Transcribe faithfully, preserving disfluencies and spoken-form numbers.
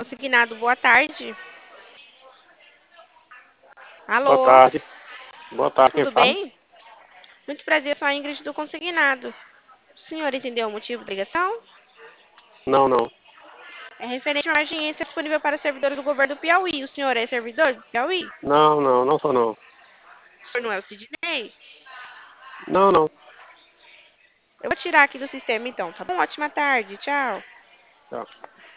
Consignado, boa tarde. Boa Alô, tarde. Boa tarde, quem tudo fala? bem? Muito prazer, sou a Ingrid do Consignado. O senhor entendeu o motivo da ligação? Não, não. É referente a uma agência disponível para servidores do governo do Piauí. O senhor é servidor do Piauí? Não, não, não sou não. O senhor não é o Sidney? Não, não. Eu vou tirar aqui do sistema então, tá bom? Ótima tarde, tchau. Tchau.